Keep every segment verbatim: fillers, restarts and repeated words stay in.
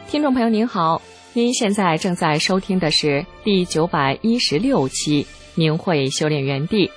听众朋友您好，您现在正在收听的是第九百一十六期明慧修炼园地。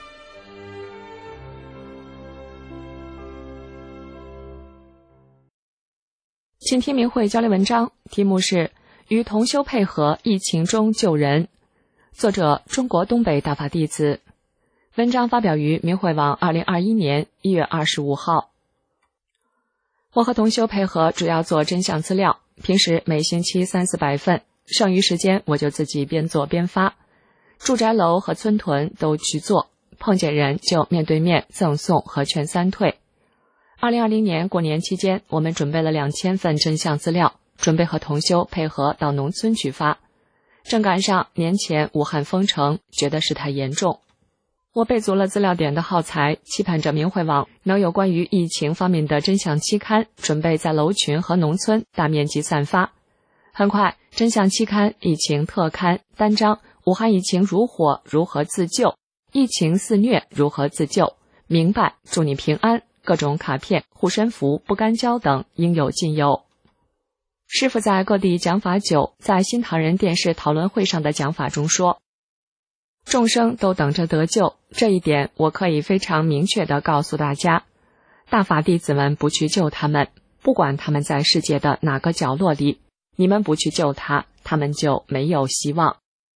请听明慧交流文章，题目是与同修配合疫情中救人，作者中国东北大法弟子。文章发表于明慧网二零二一年一月二十五号。我和同修配合主要做真相资料，平时每星期三四百份，剩余时间我就自己边做边发。住宅楼和村屯都去做，碰见人就面对面赠送和劝三退。二零二零年过年期间，我们准备了两千份真相资料，准备和同修配合到农村去发。正赶上年前武汉封城，觉得事态严重。我备足了资料点的耗材，期盼着明慧网能有关于疫情方面的真相期刊，准备在楼群和农村大面积散发。很快，真相期刊、疫情特刊、单张、武汉疫情如火，如何自救？疫情肆虐，如何自救？明白，祝你平安，各种卡片、护身符、不干胶等应有尽有。师父在各地讲法久，在新唐人电视讨论会上的讲法中说，众生都等着得救，这一点我可以非常明确地告诉大家。大法弟子们不去救他们，不管他们在世界的哪个角落里，你们不去救他，他们就没有希望。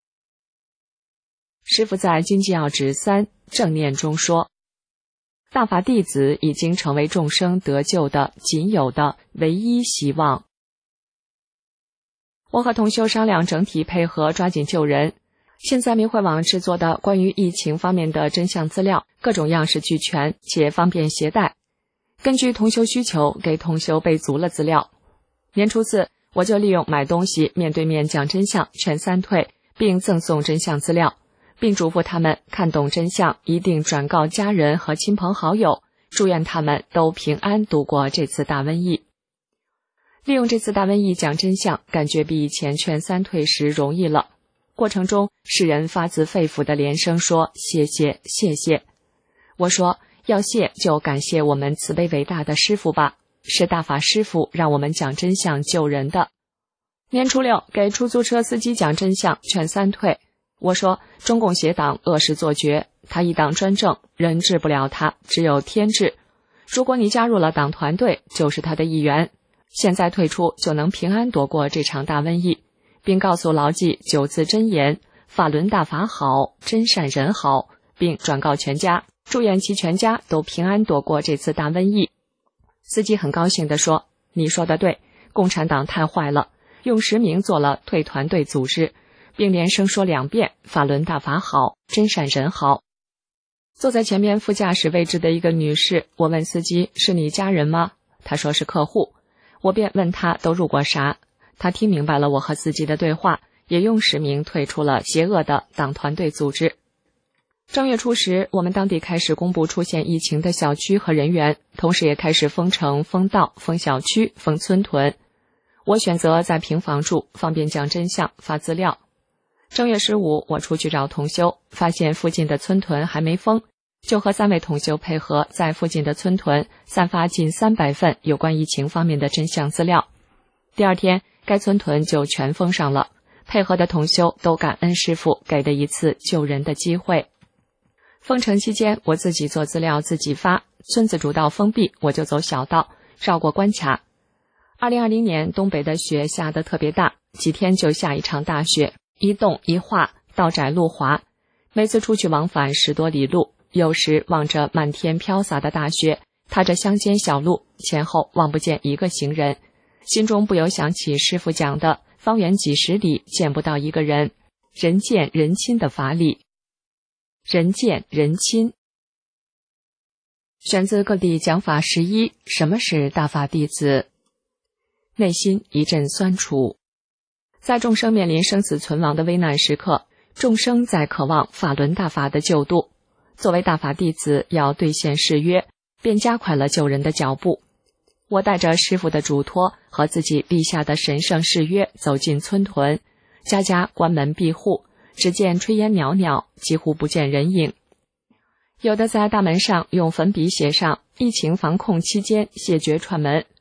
师父在经济要旨三正念中说，大法弟子已经成为众生得救的仅有的唯一希望。我和同修商量整体配合，抓紧救人。现在明慧网制作的关于疫情方面的真相资料，各种样式俱全且方便携带。根据同修需求，给同修备足了资料。年初四，我就利用买东西面对面讲真相，劝三退，并赠送真相资料，并嘱咐他们看懂真相一定转告家人和亲朋好友，祝愿他们都平安度过这次大瘟疫。利用这次大瘟疫讲真相，感觉比以前劝三退时容易了。过程中，世人发自肺腑的连声说谢谢谢谢。我说要谢就感谢我们慈悲伟大的师父吧，是大法师父让我们讲真相救人的。年初六，给出租车司机讲真相劝三退。我说中共邪党恶事做绝，他一党专政，人治不了他，只有天治。如果你加入了党团队，就是他的一员，现在退出就能平安躲过这场大瘟疫，并告诉牢记九字真言，法轮大法好，真善人好，并转告全家，祝愿其全家都平安躲过这次大瘟疫。司机很高兴地说，你说的对，共产党太坏了，用实名做了退团队组织，并连声说两遍，法轮大法好，真善人好。坐在前面副驾驶位置的一个女士，我问司机，是你家人吗？他说是客户。我便问他都入过啥，他听明白了我和司机的对话，也用实名退出了邪恶的党团队组织。正月初十，我们当地开始公布出现疫情的小区和人员，同时也开始封城、封道、封小区、封村屯。我选择在平房住，方便讲真相、发资料。正月十五，我出去找同修，发现附近的村屯还没封，就和三位同修配合，在附近的村屯散发近三百份有关疫情方面的真相资料。第二天，该村屯就全封上了，配合的同修都感恩师父给的一次救人的机会。封城期间，我自己做资料自己发，村子主道封闭，我就走小道，绕过关卡。二零二零年东北的雪下得特别大，几天就下一场大雪，一冻一化，道窄路滑，每次出去往返十多里路，有时望着漫天飘洒的大雪，踏着乡间小路，前后望不见一个行人，心中不由想起师父讲的方圆几十里见不到一个人，人见人亲的法理。人见人亲。选自各地讲法十一，什么是大法弟子？内心一阵酸楚。在众生面临生死存亡的危难时刻，众生在渴望法轮大法的救度。作为大法弟子，要兑现誓约，便加快了救人的脚步。我带着师父的嘱托和自己立下的神圣誓约走进村屯，家家关门闭户，只见炊烟袅袅，几乎不见人影。有的在大门上用粉笔写上疫情防控期间谢绝串门。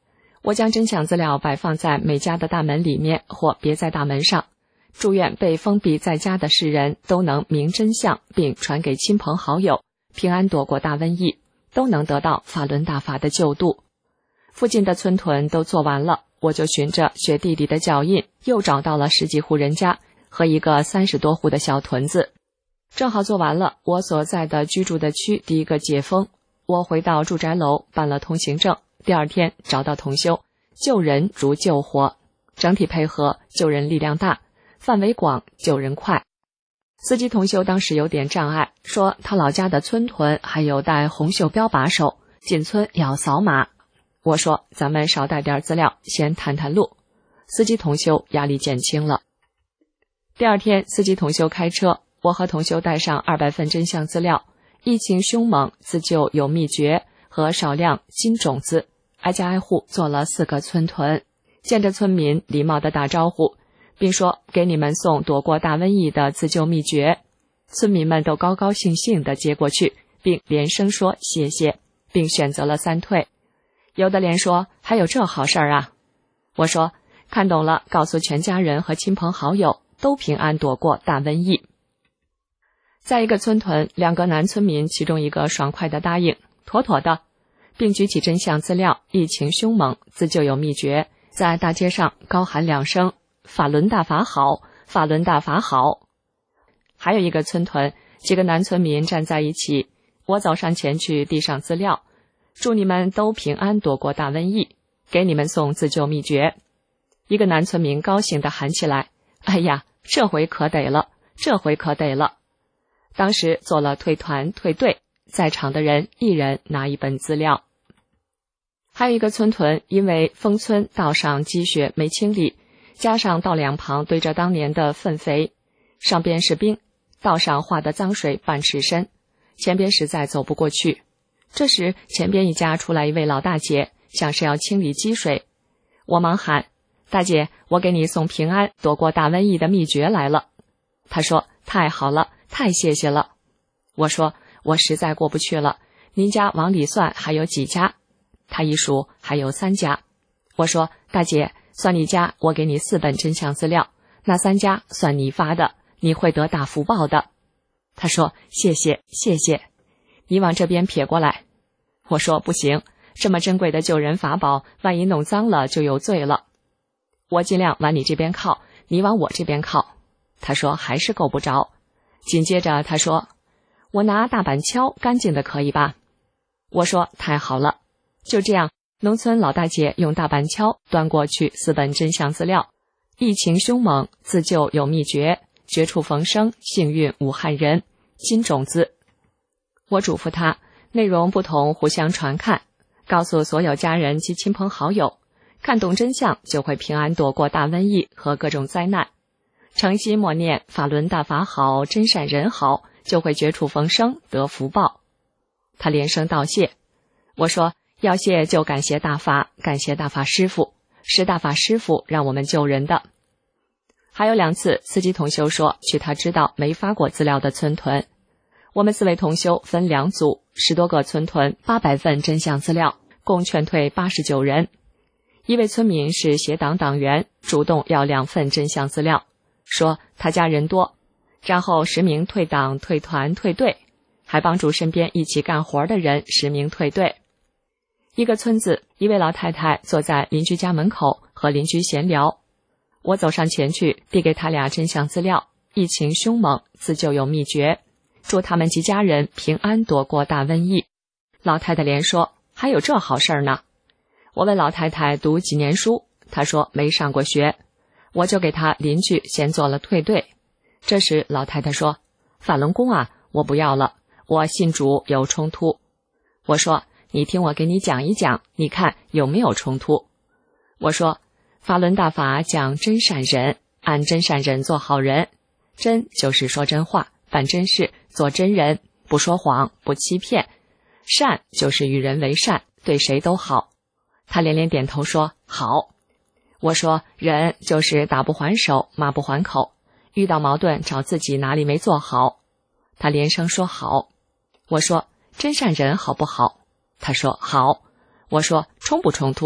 我将真相资料摆放在每家的大门里面或别在大门上，祝愿被封闭在家的世人都能明真相，并传给亲朋好友，平安躲过大瘟疫，都能得到法轮大法的救度。附近的村屯都做完了，我就循着雪地里的脚印，又找到了十几户人家和一个三十多户的小屯子。正好做完了，我所在的居住的区第一个解封，我回到住宅楼办了通行证，第二天找到同修，救人如救火，整体配合，救人力量大，范围广，救人快。司机同修当时有点障碍，说他老家的村屯还有带红袖标把手，进村要扫码。我说咱们少带点资料，先探探路。司机同修压力减轻了。第二天司机同修开车，我和同修带上二百份真相资料，疫情凶猛，自救有秘诀和少量金种子，挨家挨户做了四个村屯，见着村民礼貌地打招呼，并说给你们送躲过大瘟疫的自救秘诀。村民们都高高兴兴地接过去，并连声说谢谢，并选择了三退。有的连说还有这好事儿啊。我说看懂了，告诉全家人和亲朋好友都平安躲过大瘟疫。在一个村屯，两个男村民其中一个爽快地答应妥妥的，并举起真相资料，疫情凶猛，自救有秘诀，在大街上高喊两声法轮大法好，法轮大法好。还有一个村屯，几个男村民站在一起，我走上前去递上资料，祝你们都平安躲过大瘟疫，给你们送自救秘诀。一个男村民高兴地喊起来，哎呀，这回可得了，这回可得了。当时做了退团退队，在场的人一人拿一本资料。还有一个村屯，因为封村道上积雪没清理，加上道两旁堆着当年的粪肥，上边是冰，道上化的脏水半尺深，前边实在走不过去。这时前边一家出来一位老大姐，像是要清理积水。我忙喊，大姐，我给你送平安躲过大瘟疫的秘诀来了。她说太好了，太谢谢了。我说我实在过不去了，您家往里算还有几家？她一数还有三家。我说大姐，算你家，我给你四本真相资料，那三家算你发的，你会得大福报的。她说谢谢谢谢，你往这边撇过来。我说不行，这么珍贵的救人法宝，万一弄脏了就有罪了。我尽量往你这边靠，你往我这边靠。他说还是够不着。紧接着他说，我拿大板敲，干净的可以吧？我说太好了。就这样，农村老大姐用大板敲端过去四本真相资料，疫情凶猛，自救有秘诀，绝处逢生，幸运武汉人，金种子。我嘱咐他，内容不同互相传看，告诉所有家人及亲朋好友，看懂真相就会平安躲过大瘟疫和各种灾难。诚心默念法轮大法好，真善人好，就会绝处逢生，得福报。他连声道谢。我说要谢就感谢大法，感谢大法师父，是大法师父让我们救人的。还有两次，司机同修说去他知道没发过资料的村屯，我们四位同修分两组，十多个村屯，八百份真相资料，共劝退八十九人。一位村民是协党党员，主动要两份真相资料，说他家人多，然后实名退党退团退队，还帮助身边一起干活的人实名退队。一个村子，一位老太太坐在邻居家门口和邻居闲聊，我走上前去递给他俩真相资料，疫情凶猛，自救有秘诀，祝他们及家人平安躲过大瘟疫。老太太连说还有这好事儿呢。我问老太太读几年书，她说没上过学。我就给她邻居先做了退队。这时老太太说，法轮功啊，我不要了，我信主有冲突。我说你听我给你讲一讲，你看有没有冲突。我说法轮大法讲真善忍，按真善忍做好人，真就是说真话，办真事，做真人，不说谎，不欺骗，善就是与人为善，对谁都好。他连连点头说好。我说忍就是打不还手，骂不还口，遇到矛盾找自己哪里没做好。他连声说好。我说真善忍好不好？他说好。我说冲不冲突？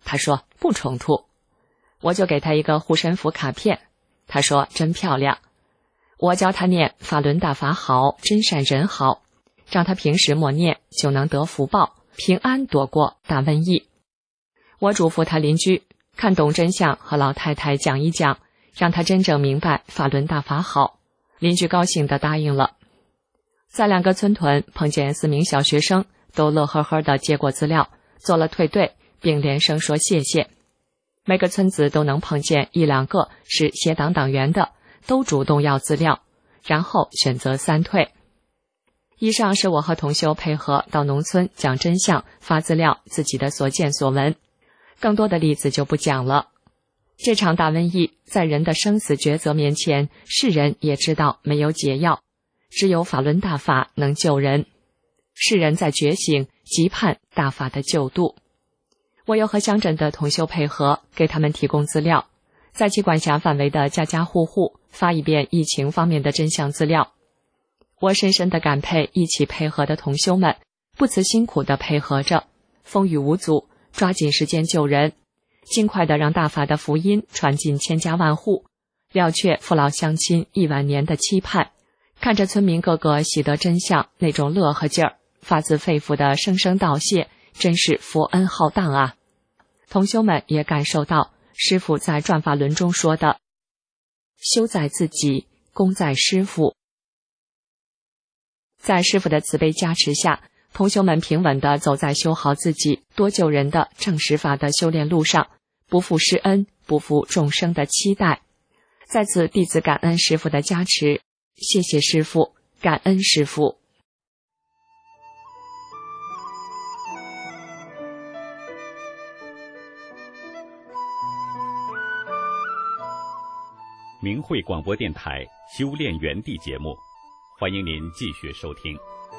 他说不冲突。我就给他一个护身符卡片，他说真漂亮。我教他念法轮大法好，真善人好，让他平时默念就能得福报，平安躲过大瘟疫。我嘱咐他邻居看懂真相，和老太太讲一讲，让他真正明白法轮大法好。邻居高兴地答应了。在两个村屯碰见四名小学生，都乐呵呵地接过资料，做了退队，并连声说谢谢。每个村子都能碰见一两个是协党党员的，都主动要资料，然后选择三退。以上是我和同修配合到农村讲真相，发资料，自己的所见所闻，更多的例子就不讲了。这场大瘟疫在人的生死抉择面前，世人也知道没有解药，只有法轮大法能救人。世人在觉醒，急盼大法的救度。我又和乡镇的同修配合，给他们提供资料，在其管辖范围的家家户户发一遍疫情方面的真相资料。我深深地感佩一起配合的同修们，不辞辛苦地配合着，风雨无阻，抓紧时间救人，尽快地让大法的福音传进千家万户，了却父老乡亲亿万年的期盼。看着村民个个喜得真相，那种乐呵劲儿，发自肺腑的声声道谢，真是佛恩浩荡啊！同修们也感受到师父在转法轮中说的修在自己，功在师父。在师父的慈悲加持下，同修们平稳地走在修好自己、多救人的正实法的修炼路上，不负师恩，不负众生的期待。在此弟子感恩师父的加持，谢谢师父，感恩师父。 明慧广播电台修炼园地节目，欢迎您继续收听。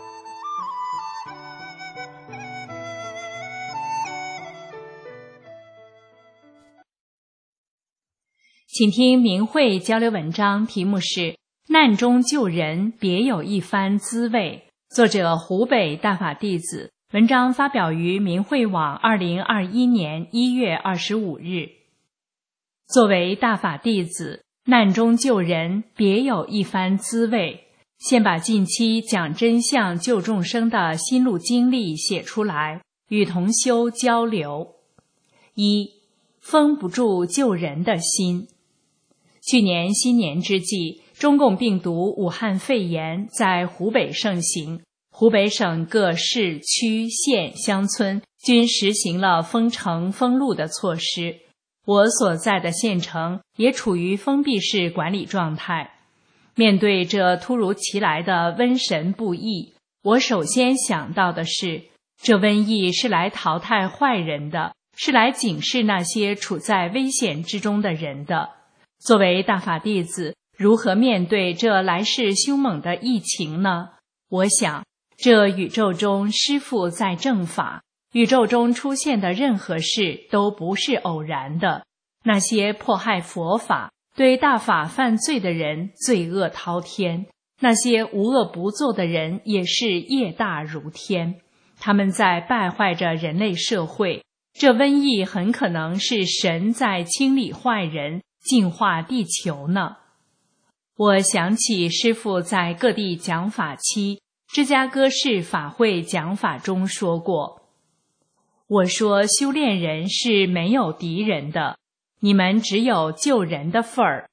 请听明慧交流文章，题目是难中救人，别有一番滋味，作者湖北大法弟子，文章发表于明慧网二零二一年一月二十五日。作为大法弟子，难中救人，别有一番滋味。先把近期讲真相救众生的心路经历写出来，与同修交流。一、封不住救人的心。去年新年之际，中共病毒武汉肺炎在湖北盛行，湖北省各市区县乡村均实行了封城封路的措施。我所在的县城也处于封闭式管理状态。面对这突如其来的瘟神不易，我首先想到的是，这瘟疫是来淘汰坏人的，是来警示那些处在危险之中的人的。作为大法弟子，如何面对这来势凶猛的疫情呢？我想，这宇宙中师父在正法，宇宙中出现的任何事都不是偶然的。那些迫害佛法、对大法犯罪的人，罪恶滔天；那些无恶不作的人，也是业大如天。他们在败坏着人类社会。这瘟疫很可能是神在清理坏人，净化地球呢。我想起师父在各地讲法期，芝加哥市法会讲法中说过，我说修炼人是没有敌人的，你们只有救人的份儿。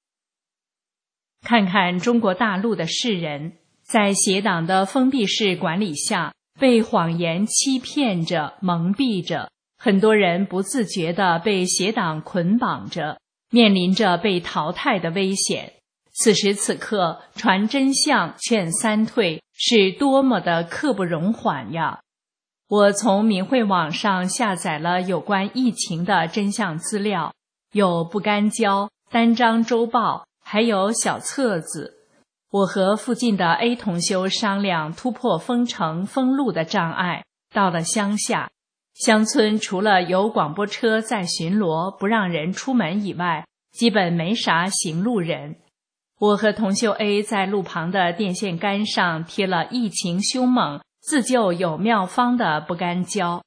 看看中国大陆的世人，在邪党的封闭式管理下，被谎言欺骗着、蒙蔽着，很多人不自觉地被邪党捆绑着，面临着被淘汰的危险。此时此刻，传真相、劝三退，是多么的刻不容缓呀！我从明慧网上下载了有关疫情的真相资料，有不干胶、单张周报，还有小册子。我和附近的 A 同修商量突破封城封路的障碍，到了乡下。乡村除了有广播车在巡逻不让人出门以外，基本没啥行路人。我和同修 A 在路旁的电线杆上贴了疫情凶猛、自救有妙方的不干胶。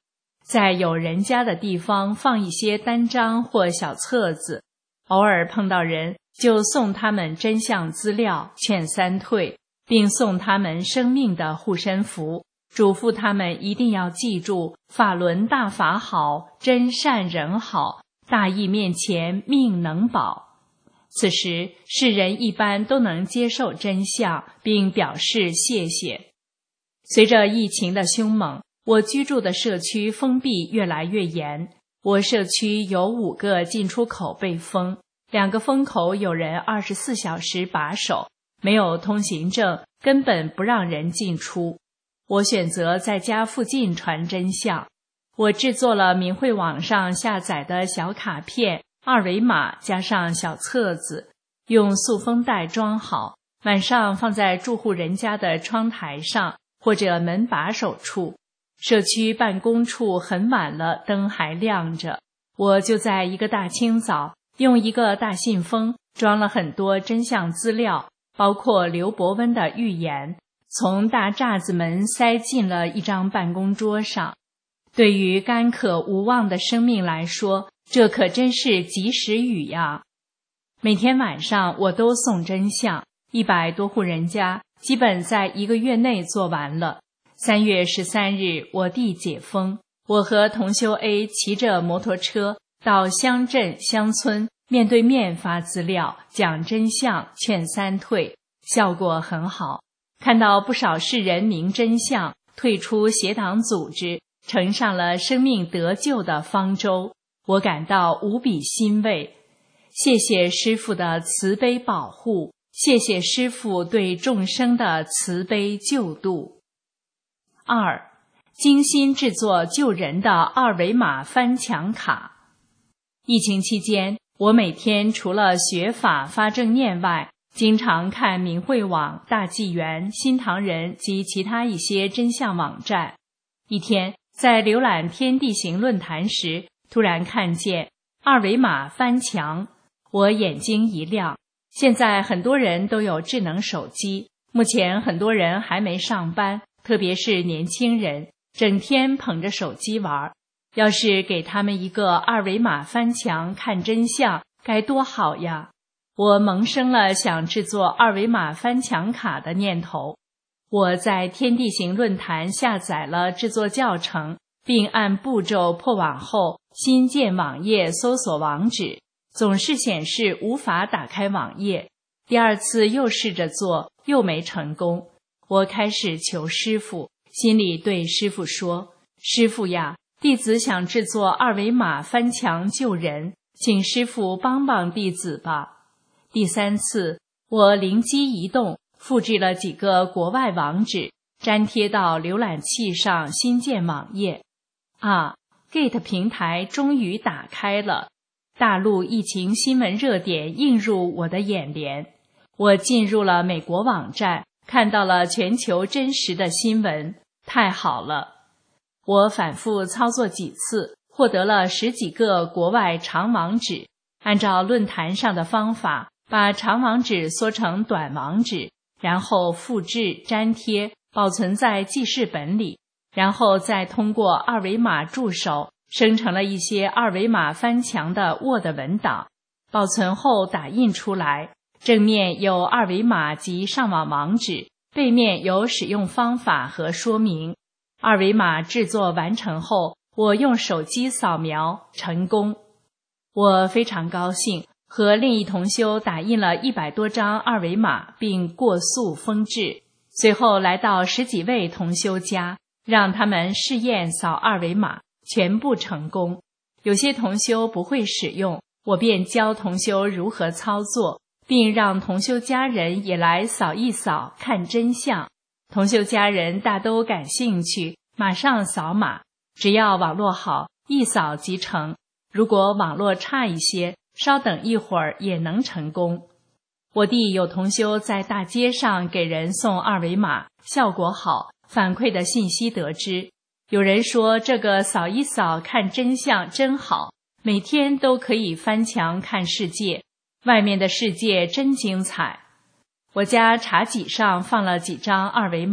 在有人家的地方放一些单张或小册子，偶尔碰到人就送他们真相资料，劝三退，并送他们生命的护身符，嘱咐他们一定要记住法轮大法好，真善人好，大义面前命能保。此时世人一般都能接受真相，并表示谢谢。随着疫情的凶猛，我居住的社区封闭越来越严。我社区有五个进出口被封，两个封口有人二十四小时把守，没有通行证，根本不让人进出。我选择在家附近传真相。我制作了明慧网上下载的小卡片、二维码，加上小册子，用塑封袋装好，晚上放在住户人家的窗台上或者门把手处。社区办公处很晚了，灯还亮着，我就在一个大清早，用一个大信封装了很多真相资料，包括刘伯温的预言，从大栅子门塞进了一张办公桌上。对于干渴无望的生命来说，这可真是及时雨呀！每天晚上我都送真相，一百多户人家，基本在一个月内做完了。三月十三日，我弟解封，我和同修 A 骑着摩托车到乡镇乡村，面对面发资料，讲真相，劝三退，效果很好。看到不少世人明真相，退出邪党组织，乘上了生命得救的方舟，我感到无比欣慰。谢谢师父的慈悲保护，谢谢师父对众生的慈悲救度。二，精心制作救人的二维码翻墙卡。疫情期间，我每天除了学法发正念外，经常看明慧网、大纪元、新唐人及其他一些真相网站。一天，在浏览天地行论坛时，突然看见二维码翻墙，我眼睛一亮。现在很多人都有智能手机，目前很多人还没上班，特别是年轻人，整天捧着手机玩。要是给他们一个二维码翻墙看真相，该多好呀！我萌生了想制作二维码翻墙卡的念头。我在天地行论坛下载了制作教程，并按步骤破网后，新建网页搜索网址，总是显示无法打开网页。第二次又试着做，又没成功。我开始求师父，心里对师父说：师父呀，弟子想制作二维码翻墙救人，请师父帮帮弟子吧。第三次，我灵机一动，复制了几个国外网址，粘贴到浏览器上新建网页。啊 ，Gate 平台终于打开了，大陆疫情新闻热点映入我的眼帘。我进入了美国网站，看到了全球真实的新闻，太好了！我反复操作几次，获得了十几个国外长网址，按照论坛上的方法，把长网址缩成短网址，然后复制、粘贴，保存在记事本里，然后再通过二维码助手生成了一些二维码翻墙的 Word 文档，保存后打印出来，正面有二维码及上网网址，背面有使用方法和说明。二维码制作完成后，我用手机扫描，成功。我非常高兴，和另一同修打印了一百多张二维码，并过塑封制。随后来到十几位同修家，让他们试验扫二维码，全部成功。有些同修不会使用，我便教同修如何操作，并让同修家人也来扫一扫，看真相。同修家人大都感兴趣，马上扫码，只要网络好，一扫即成。如果网络差一些，稍等一会儿也能成功。我弟有同修在大街上给人送二维码，效果好，反馈的信息得知。有人说这个扫一扫看真相真好，每天都可以翻墙看世界，外面的世界真精彩。我家茶几上放了几张二维码，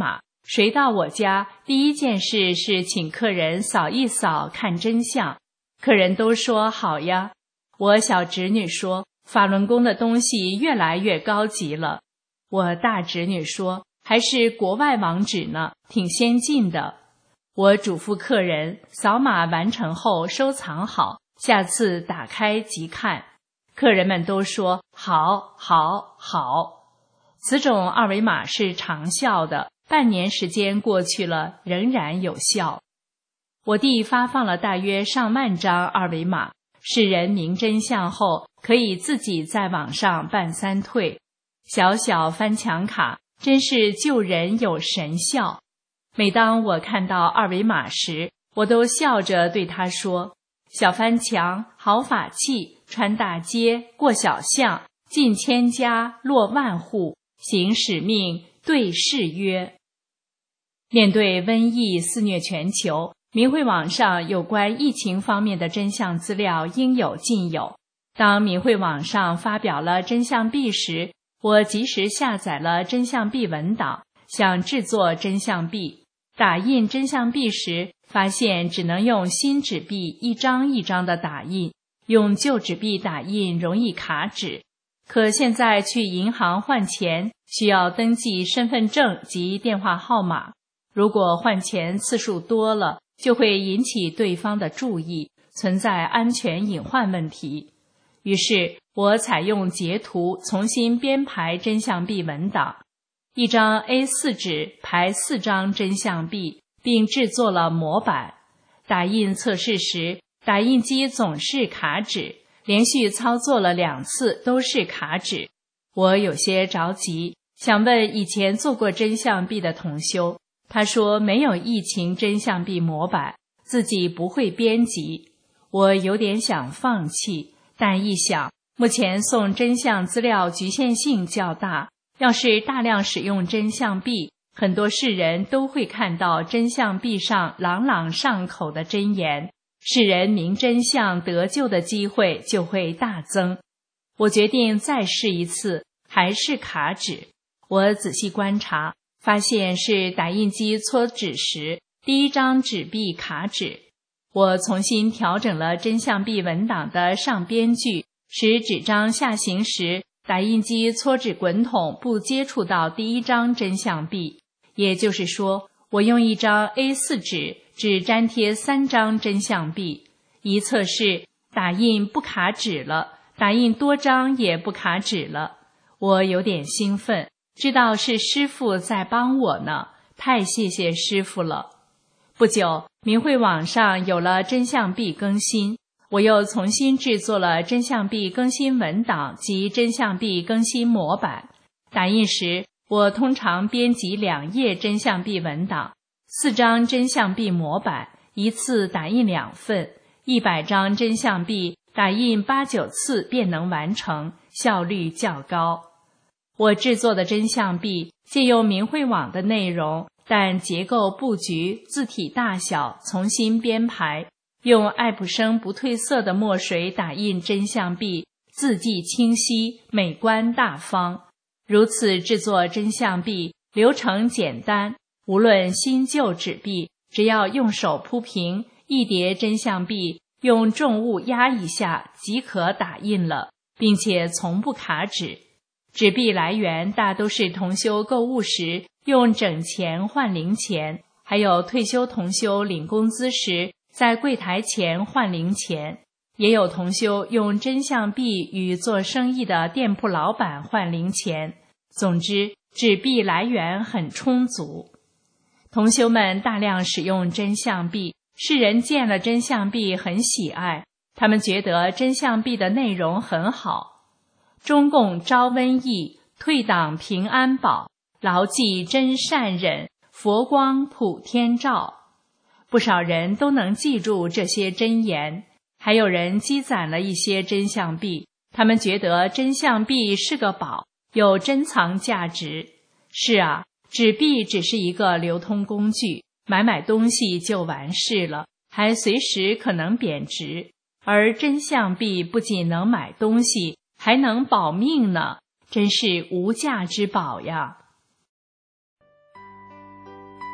谁到我家，第一件事是请客人扫一扫看真相。客人都说好呀。我小侄女说，法轮功的东西越来越高级了。我大侄女说，还是国外网址呢，挺先进的。我嘱咐客人扫码完成后收藏好，下次打开即看。客人们都说好好好。此种二维码是长效的，半年时间过去了，仍然有效。我弟发放了大约上万张二维码，世人明真相后，可以自己在网上办三退。小小翻墙卡真是救人有神效。每当我看到二维码时，我都笑着对他说，小翻墙好法器，穿大街过小巷，进千家落万户，行使命对誓约。面对瘟疫肆虐全球，明慧网上有关疫情方面的真相资料应有尽有。当明慧网上发表了真相币时，我及时下载了真相币文档，想制作真相币。打印真相币时，发现只能用新纸币一张一张的打印，用旧纸币打印容易卡纸。可现在去银行换钱需要登记身份证及电话号码，如果换钱次数多了，就会引起对方的注意，存在安全隐患问题。于是我采用截图重新编排真相币文档，一张 A 四 纸排四张真相币，并制作了模板。打印测试时，打印机总是卡纸，连续操作了两次都是卡纸。我有些着急，想问以前做过真相币的同修，他说没有疫情真相币模板，自己不会编辑。我有点想放弃，但一想，目前送真相资料局限性较大，要是大量使用真相币，很多世人都会看到真相币上朗朗上口的真言，世人明真相得救的机会就会大增。我决定再试一次，还是卡纸。我仔细观察，发现是打印机搓纸时，第一张纸币卡纸。我重新调整了真相币文档的上边句，使纸张下行时，打印机搓纸滚筒不接触到第一张真相币。也就是说，我用一张 A 四 纸只粘贴三张真相币。一测试，打印不卡纸了，打印多张也不卡纸了。我有点兴奋，知道是师父在帮我呢，太谢谢师父了。不久，明慧网上有了真相币更新，我又重新制作了真相币更新文档及真相币更新模板。打印时，我通常编辑两页真相币文档，四张真相币模板，一次打印两份，一百张真相币打印八九次便能完成，效率较高。我制作的真相币借用明慧网的内容，但结构布局、字体大小重新编排，用爱普生不褪色的墨水打印真相币，字迹清晰，美观大方。如此制作真相币，流程简单，无论新旧纸币，只要用手铺平，一叠真相币用重物压一下即可打印了，并且从不卡纸。纸币来源大都是同修购物时用整钱换零钱，还有退休同修领工资时在柜台前换零钱，也有同修用真相币与做生意的店铺老板换零钱。总之，纸币来源很充足。同修们大量使用真相币，世人见了真相币很喜爱，他们觉得真相币的内容很好。中共招瘟疫，退党平安保，牢记真善忍，佛光普天照。不少人都能记住这些真言，还有人积攒了一些真相币，他们觉得真相币是个宝，有珍藏价值。是啊，纸币只是一个流通工具，买买东西就完事了，还随时可能贬值。而真相币不仅能买东西，还能保命呢，真是无价之宝呀。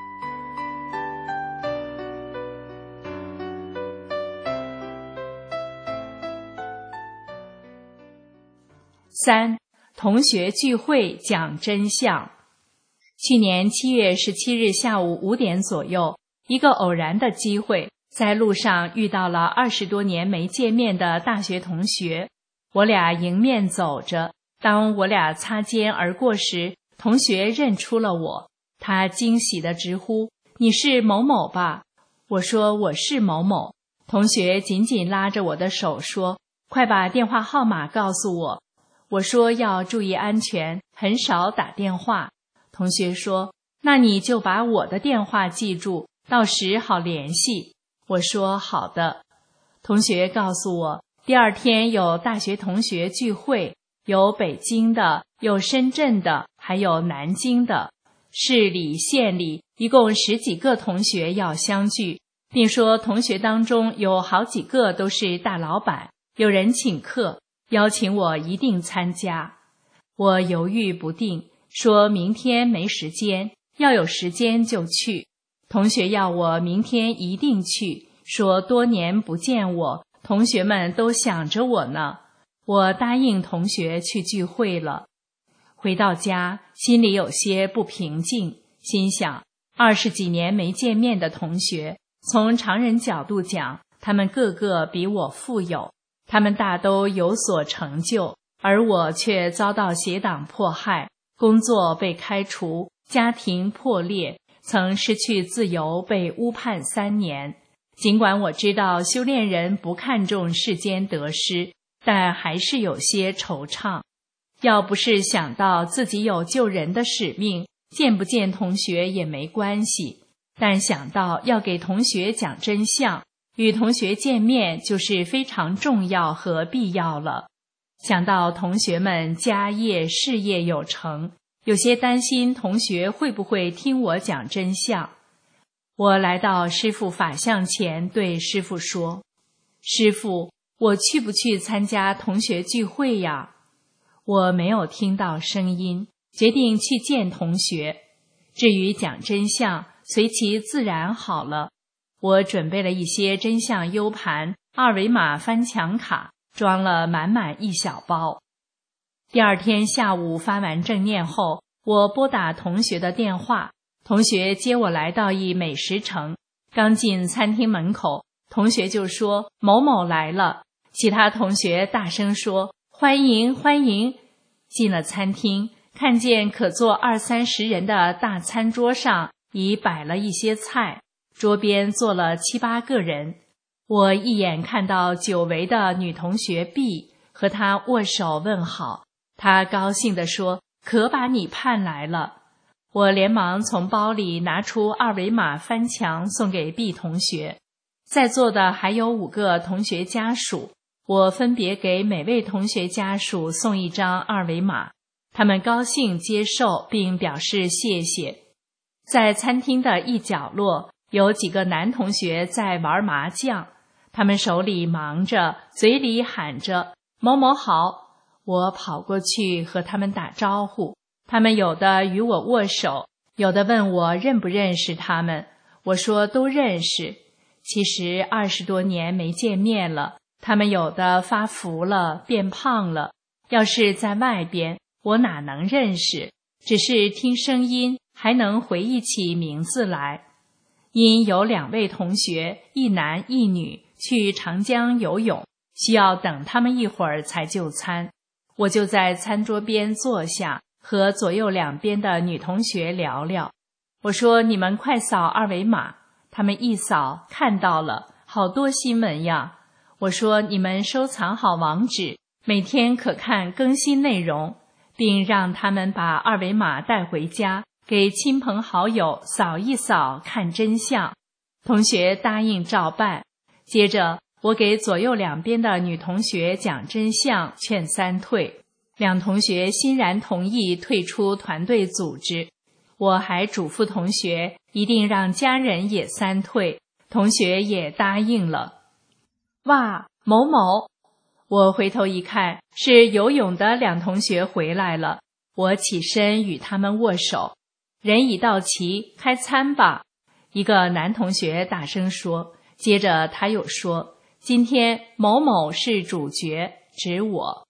三、同学聚会讲真相。去年七月十七日下午五点左右，一个偶然的机会，在路上遇到了二十多年没见面的大学同学。我俩迎面走着，当我俩擦肩而过时，同学认出了我，他惊喜地直呼：“你是某某吧？”我说：“我是某某。”同学紧紧拉着我的手说：“快把电话号码告诉我。”我说：“要注意安全，很少打电话。”同学说：“那你就把我的电话记住，到时好联系。”我说：“好的。”同学告诉我，第二天有大学同学聚会，有北京的，有深圳的，还有南京的，市里县里一共十几个同学要相聚，并说同学当中有好几个都是大老板，有人请客，邀请我一定参加。我犹豫不定，说明天没时间，要有时间就去。同学要我明天一定去，说多年不见我，同学们都想着我呢。我答应同学去聚会了。回到家，心里有些不平静，心想二十几年没见面的同学，从常人角度讲，他们个个比我富有，他们大都有所成就，而我却遭到邪党迫害，工作被开除，家庭破裂，曾失去自由，被误判三年。尽管我知道修炼人不看重世间得失，但还是有些惆怅。要不是想到自己有救人的使命，见不见同学也没关系，但想到要给同学讲真相，与同学见面就是非常重要和必要了。想到同学们家业事业有成，有些担心同学会不会听我讲真相。我来到师父法像前，对师父说：“师父，我去不去参加同学聚会呀？”我没有听到声音，决定去见同学。至于讲真相，随其自然好了。我准备了一些真相 U 盘、二维码翻墙卡，装了满满一小包。第二天下午发完正念后，我拨打同学的电话，同学接我来到一美食城。刚进餐厅门口，同学就说某某来了，其他同学大声说欢迎欢迎。进了餐厅，看见可坐二三十人的大餐桌上已摆了一些菜，桌边坐了七八个人。我一眼看到久违的女同学 B， 和她握手问好，她高兴地说：“可把你盼来了。”我连忙从包里拿出二维码翻墙送给 B 同学。在座的还有五个同学家属，我分别给每位同学家属送一张二维码，他们高兴接受并表示谢谢。在餐厅的一角落，有几个男同学在玩麻将，他们手里忙着，嘴里喊着某某好。我跑过去和他们打招呼，他们有的与我握手，有的问我认不认识他们，我说都认识。其实二十多年没见面了，他们有的发福了，变胖了，要是在外边，我哪能认识，只是听声音还能回忆起名字来。因有两位同学，一男一女，去长江游泳，需要等他们一会儿才就餐，我就在餐桌边坐下，和左右两边的女同学聊聊。我说你们快扫二维码，他们一扫看到了，好多新闻呀。我说你们收藏好网址，每天可看更新内容，并让他们把二维码带回家，给亲朋好友扫一扫看真相。同学答应照办。接着我给左右两边的女同学讲真相，劝三退。两同学欣然同意退出团队组织。我还嘱咐同学一定让家人也三退，同学也答应了。哇，某某！我回头一看，是游泳的两同学回来了。我起身与他们握手。人已到齐，开餐吧。一个男同学大声说，接着他又说，今天某某是主角，指我。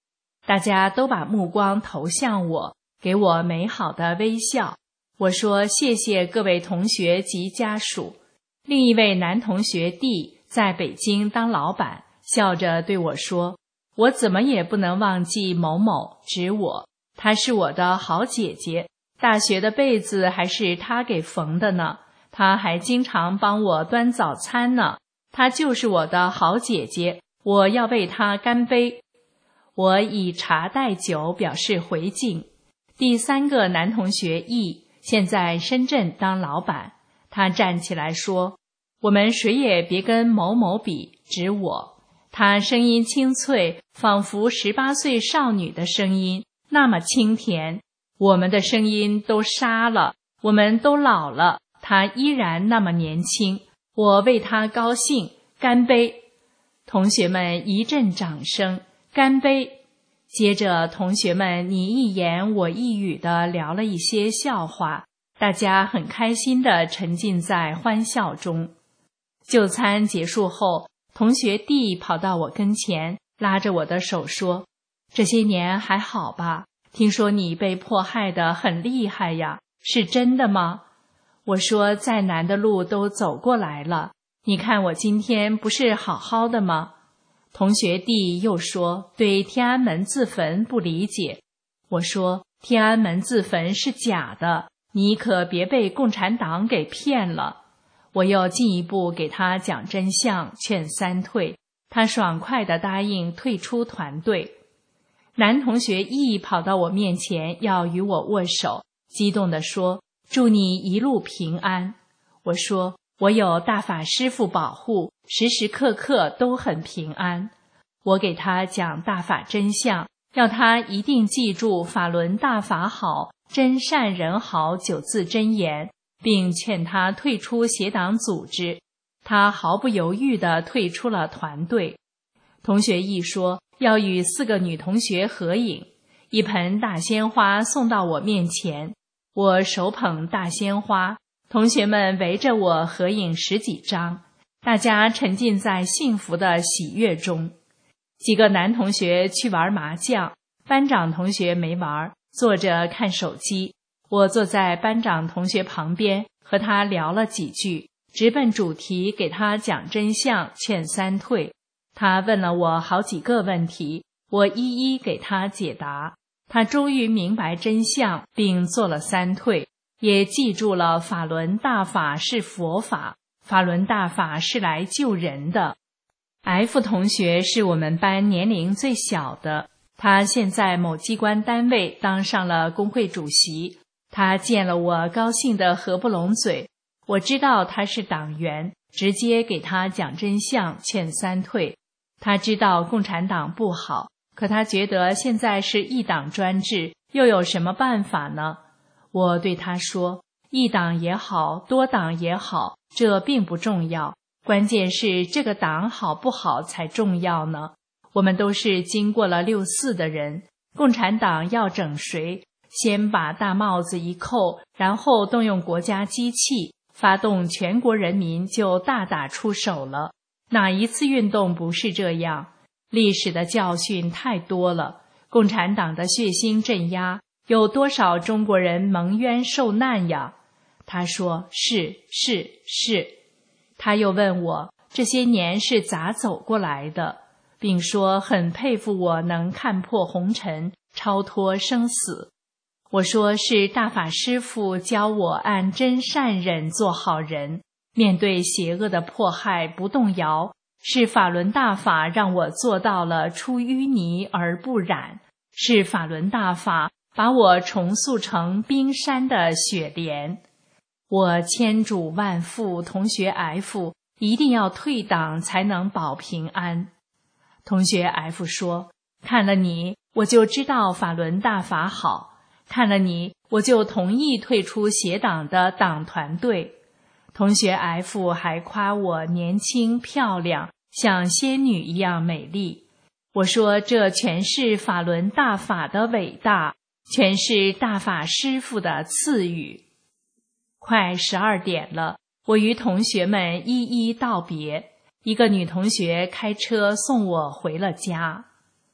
大家都把目光投向我，给我美好的微笑。我说谢谢各位同学及家属。另一位男同学弟在北京当老板，笑着对我说，我怎么也不能忘记某某，指我，她是我的好姐姐，大学的被子还是她给缝的呢，她还经常帮我端早餐呢，她就是我的好姐姐，我要为她干杯。我以茶代酒表示回敬。第三个男同学易现在深圳当老板，他站起来说，我们谁也别跟某某比，指我。他声音清脆，仿佛十八岁少女的声音，那么清甜。我们的声音都沙了，我们都老了，他依然那么年轻。我为他高兴，干杯！同学们一阵掌声，干杯！接着同学们你一言我一语地聊了一些笑话，大家很开心地沉浸在欢笑中。就餐结束后，同学弟跑到我跟前，拉着我的手说，这些年还好吧？听说你被迫害得很厉害呀，是真的吗？我说再难的路都走过来了，你看我今天不是好好的吗？同学弟又说对天安门自焚不理解。我说天安门自焚是假的，你可别被共产党给骗了。我又进一步给他讲真相，劝三退，他爽快地答应退出团队。男同学易跑到我面前要与我握手，激动地说，祝你一路平安。我说我有大法师父保护，时时刻刻都很平安。我给他讲大法真相，要他一定记住法轮大法好，真善人好九字真言，并劝他退出邪党组织。他毫不犹豫地退出了团队。同学一说要与四个女同学合影，一盆大鲜花送到我面前，我手捧大鲜花，同学们围着我合影十几张，大家沉浸在幸福的喜悦中。几个男同学去玩麻将，班长同学没玩，坐着看手机。我坐在班长同学旁边，和他聊了几句，直奔主题给他讲真相，劝三退。他问了我好几个问题，我一一给他解答。他终于明白真相，并做了三退，也记住了法轮大法是佛法，法轮大法是来救人的。F 同学是我们班年龄最小的，他现在某机关单位当上了工会主席。他见了我高兴得合不拢嘴，我知道他是党员，直接给他讲真相，劝三退。他知道共产党不好，可他觉得现在是一党专制，又有什么办法呢？我对他说，一党也好，多党也好，这并不重要，关键是这个党好不好才重要呢。我们都是经过了六四的人，共产党要整谁，先把大帽子一扣，然后动用国家机器，发动全国人民就大打出手了。哪一次运动不是这样？历史的教训太多了，共产党的血腥镇压，有多少中国人蒙冤受难呀？他说是是是。他又问我这些年是咋走过来的，并说很佩服我能看破红尘，超脱生死。我说是大法师父教我按真善忍做好人，面对邪恶的迫害不动摇，是法轮大法让我做到了出淤泥而不染，是法轮大法把我重塑成冰山的雪莲。我千嘱万咐同学 F 一定要退党才能保平安。同学 F 说，看了你我就知道法轮大法好，看了你我就同意退出邪党的党团队。同学 F 还夸我年轻漂亮，像仙女一样美丽。我说这全是法轮大法的伟大，全是大法师父的赐予。快十二点了，我与同学们一一道别，一个女同学开车送我回了家。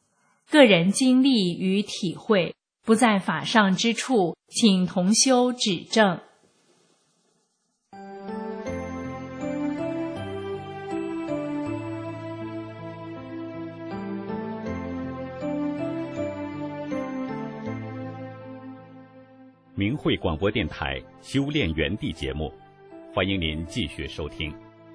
个人经历与体会，不在法上之处，请同修指正。 明慧广播电台修炼园地节目，欢迎您继续收听。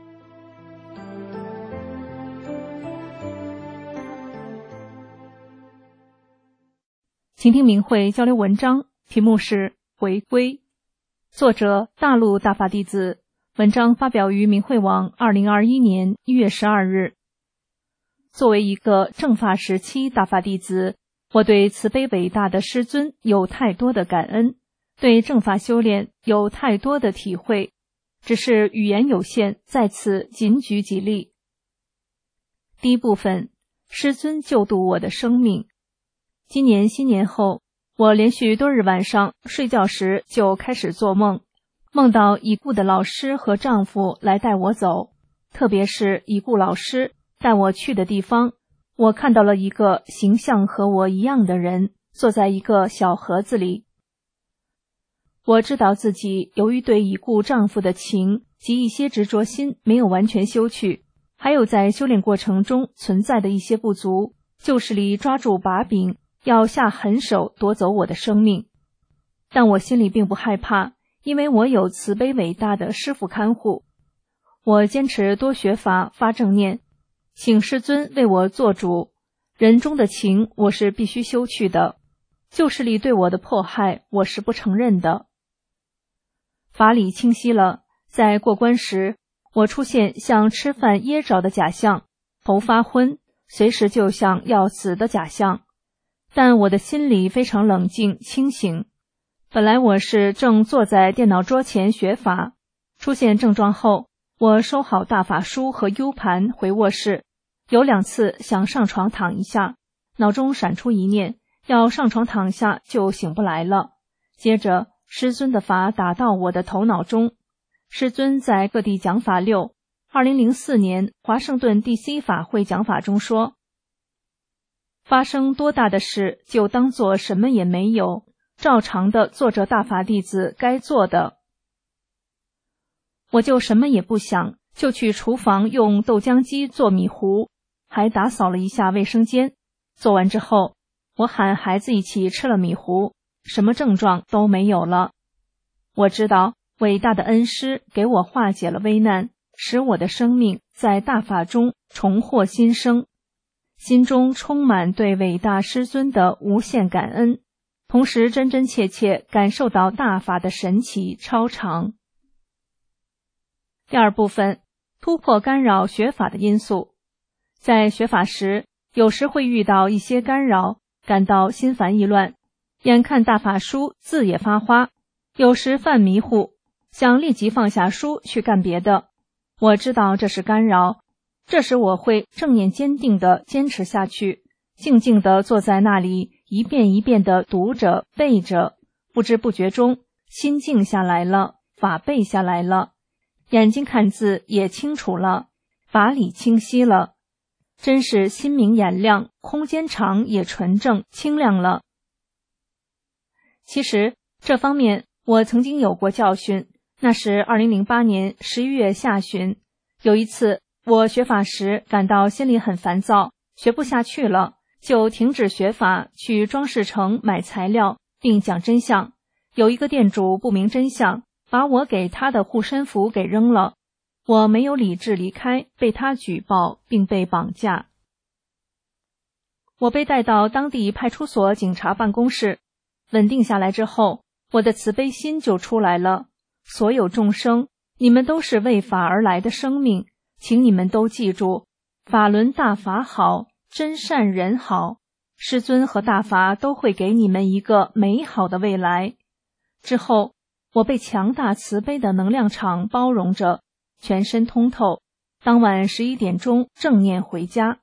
请听明慧交流文章，题目是回归，作者大陆大法弟子，文章发表于明慧网二零二一年一月十二日。作为一个正法时期大法弟子，我对慈悲伟大的师尊有太多的感恩，对正法修炼有太多的体会，只是语言有限，在此仅举几例。第一部分，师尊救度我的生命。今年新年后，我连续多日晚上睡觉时就开始做梦，梦到已故的老师和丈夫来带我走，特别是已故老师带我去的地方，我看到了一个形象和我一样的人，坐在一个小盒子里。我知道自己由于对已故丈夫的情及一些执着心没有完全修去，还有在修炼过程中存在的一些不足，就是里抓住把柄，要下狠手夺走我的生命。但我心里并不害怕，因为我有慈悲伟大的师父看护。我坚持多学法，发正念，请师尊为我做主。人中的情我是必须修去的，就是里对我的迫害我是不承认的。法理清晰了，在过关时，我出现像吃饭噎着的假象，头发昏，随时就像要死的假象。但我的心里非常冷静清醒。本来我是正坐在电脑桌前学法，出现症状后，我收好大法书和 U 盘回卧室，有两次想上床躺一下，脑中闪出一念，要上床躺下就醒不来了。接着师尊的法打到我的头脑中。师尊在各地讲法六二零零四年华盛顿 D C 法会讲法中说，发生多大的事就当作什么也没有，照常的做着大法弟子该做的。我就什么也不想，就去厨房用豆浆机做米糊，还打扫了一下卫生间。做完之后，我喊孩子一起吃了米糊，什么症状都没有了。我知道伟大的恩师给我化解了危难，使我的生命在大法中重获新生，心中充满对伟大师尊的无限感恩，同时真真切切感受到大法的神奇超常。第二部分，突破干扰学法的因素。在学法时，有时会遇到一些干扰，感到心烦意乱，眼看大法书字也发花，有时犯迷糊，想立即放下书去干别的。我知道这是干扰，这时我会正念坚定地坚持下去，静静地坐在那里，一遍一遍地读着背着，不知不觉中心静下来了，法背下来了，眼睛看字也清楚了，法理清晰了，真是心明眼亮，空间场也纯正清亮了。其实这方面我曾经有过教训，那是二零零八年十一月下旬，有一次我学法时感到心里很烦躁，学不下去了，就停止学法，去装饰城买材料并讲真相。有一个店主不明真相，把我给他的护身符给扔了，我没有理智离开，被他举报并被绑架。我被带到当地派出所警察办公室，稳定下来之后，我的慈悲心就出来了。所有众生，你们都是为法而来的生命，请你们都记住，法轮大法好，真善人好，师尊和大法都会给你们一个美好的未来。之后，我被强大慈悲的能量场包容着，全身通透。当晚十一点钟正念回家。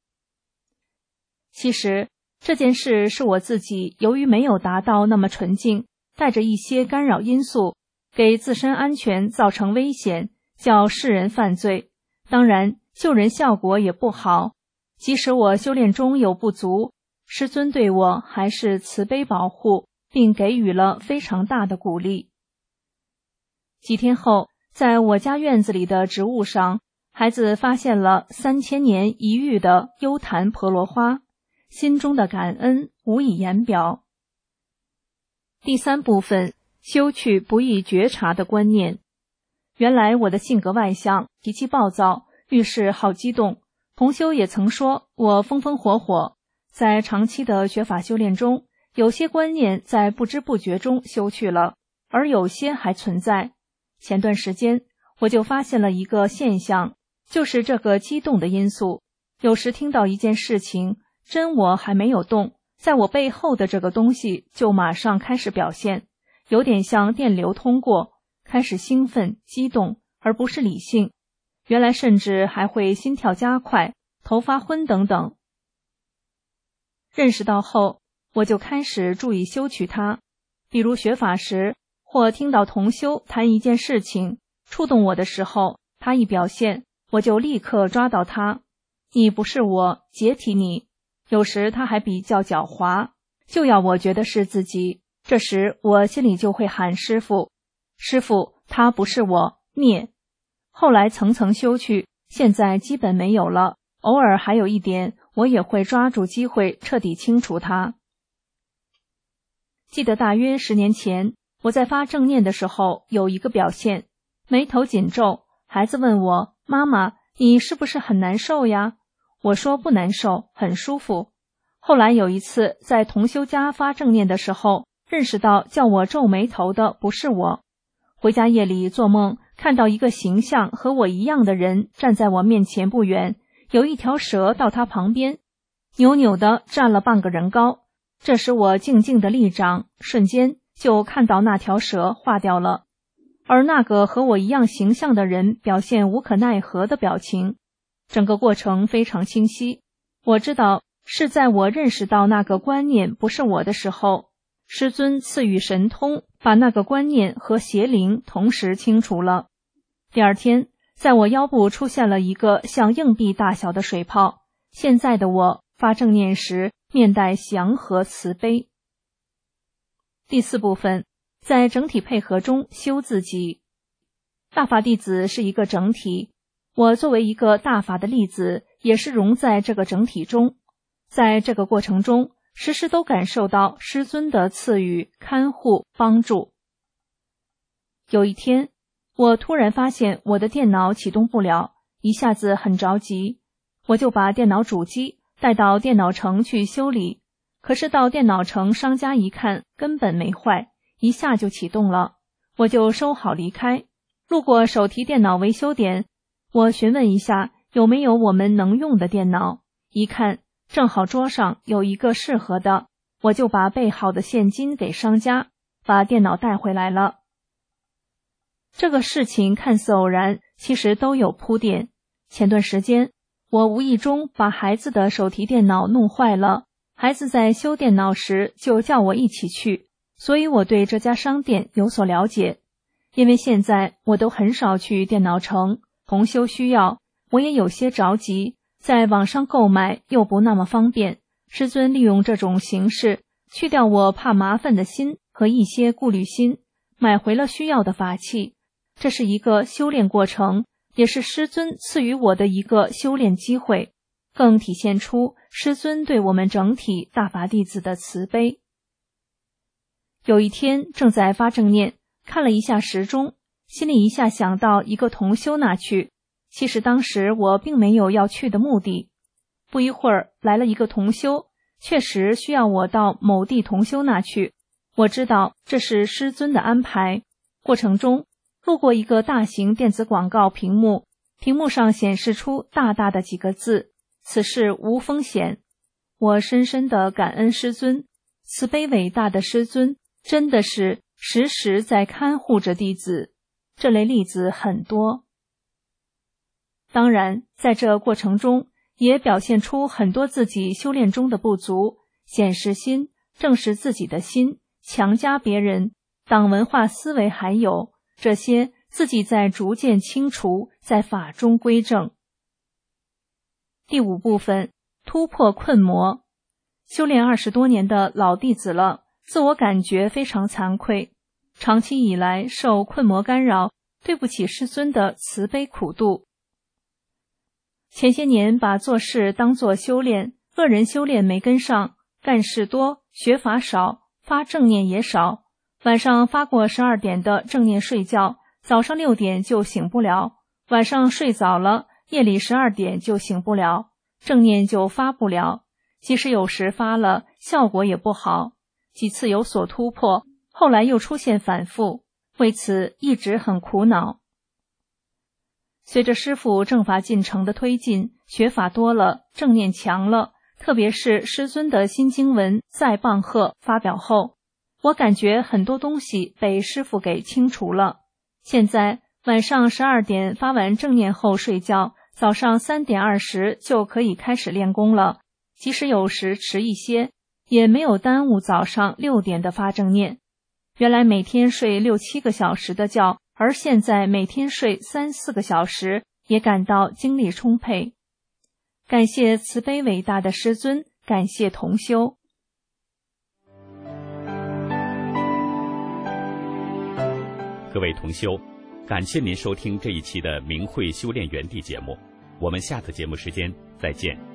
其实这件事是我自己由于没有达到那么纯净，带着一些干扰因素，给自身安全造成危险，叫世人犯罪。当然救人效果也不好，即使我修炼中有不足， 师尊对我还是慈悲保护，并给予了非常大的鼓励。几天后，在我家院子里的植物上，孩子发现了三千年一遇的幽檀婆罗花，心中的感恩无以言表。第三部分，修去不易觉察的观念。原来我的性格外向，脾气暴躁，遇事好激动。同修也曾说我风风火火。在长期的学法修炼中，有些观念在不知不觉中修去了，而有些还存在。前段时间我就发现了一个现象，就是这个激动的因素。有时听到一件事情，真我还没有动，在我背后的这个东西就马上开始表现，有点像电流通过，开始兴奋激动，而不是理性。原来甚至还会心跳加快，头发昏等等。认识到后，我就开始注意修取它。比如学法时，或听到同修谈一件事情触动我的时候，他一表现，我就立刻抓到他。你不是我，解体你。有时他还比较狡猾，就要我觉得是自己。这时我心里就会喊师父，师父，他不是我，灭。后来层层修去，现在基本没有了，偶尔还有一点，我也会抓住机会彻底清除它。记得大约十年前，我在发正念的时候有一个表现，眉头紧皱，孩子问我，妈妈，你是不是很难受呀？我说不难受，很舒服。后来有一次在同修家发正念的时候，认识到叫我皱眉头的不是我。回家夜里做梦，看到一个形象和我一样的人站在我面前不远，有一条蛇到他旁边，扭扭的站了半个人高。这时我静静的立掌，瞬间就看到那条蛇化掉了，而那个和我一样形象的人表现无可奈何的表情。整个过程非常清晰，我知道是在我认识到那个观念不是我的时候，师尊赐予神通，把那个观念和邪灵同时清除了。第二天，在我腰部出现了一个像硬币大小的水泡。现在的我发正念时，面带祥和慈悲。第四部分，在整体配合中修自己。大法弟子是一个整体，我作为一个大法的例子，也是融在这个整体中。在这个过程中，时时都感受到师尊的赐予、看护、帮助。有一天，我突然发现我的电脑启动不了，一下子很着急，我就把电脑主机带到电脑城去修理。可是到电脑城商家一看，根本没坏，一下就启动了，我就收好离开。路过手提电脑维修点，我询问一下有没有我们能用的电脑，一看正好桌上有一个适合的，我就把备好的现金给商家，把电脑带回来了。这个事情看似偶然，其实都有铺垫。前段时间，我无意中把孩子的手提电脑弄坏了，孩子在修电脑时就叫我一起去，所以我对这家商店有所了解。因为现在我都很少去电脑城，同修需要，我也有些着急，在网上购买又不那么方便。师尊利用这种形式，去掉我怕麻烦的心和一些顾虑心，买回了需要的法器。这是一个修炼过程，也是师尊赐予我的一个修炼机会，更体现出师尊对我们整体大法弟子的慈悲。有一天正在发正念，看了一下时钟，心里一下想到一个同修那去，其实当时我并没有要去的目的。不一会儿来了一个同修，确实需要我到某地同修那去，我知道这是师尊的安排。过程中路过一个大型电子广告屏幕，屏幕上显示出大大的几个字，此事无风险。我深深地感恩师尊，慈悲伟大的师尊真的是时时在看护着弟子。这类例子很多。当然在这过程中也表现出很多自己修炼中的不足，显示心，正视自己的心，强加别人，党文化思维，还有这些自己在逐渐清除，在法中归正。第五部分，突破困魔。 修炼二十多年的老弟子了，自我感觉非常惭愧，长期以来受困魔干扰，对不起师尊的慈悲苦度。前些年把做事当作修炼，个人修炼没跟上，干事多，学法少，发正念也少，晚上发过十二点的正念睡觉，早上六点就醒不了，晚上睡早了，夜里十二点就醒不了，正念就发不了，即使有时发了，效果也不好，几次有所突破，后来又出现反复，为此一直很苦恼。随着师父正法进程的推进，学法多了，正念强了，特别是师尊的新经文在棒喝发表后，我感觉很多东西被师父给清除了。现在晚上十二点发完正念后睡觉，早上三点二十就可以开始练功了，即使有时迟一些，也没有耽误早上六点的发正念。原来每天睡六七个小时的觉，而现在每天睡三四个小时，也感到精力充沛。感谢慈悲伟大的师尊，感谢同修。 各位同修，感谢您收听这一期的明慧修炼园地节目，我们下次节目时间再见。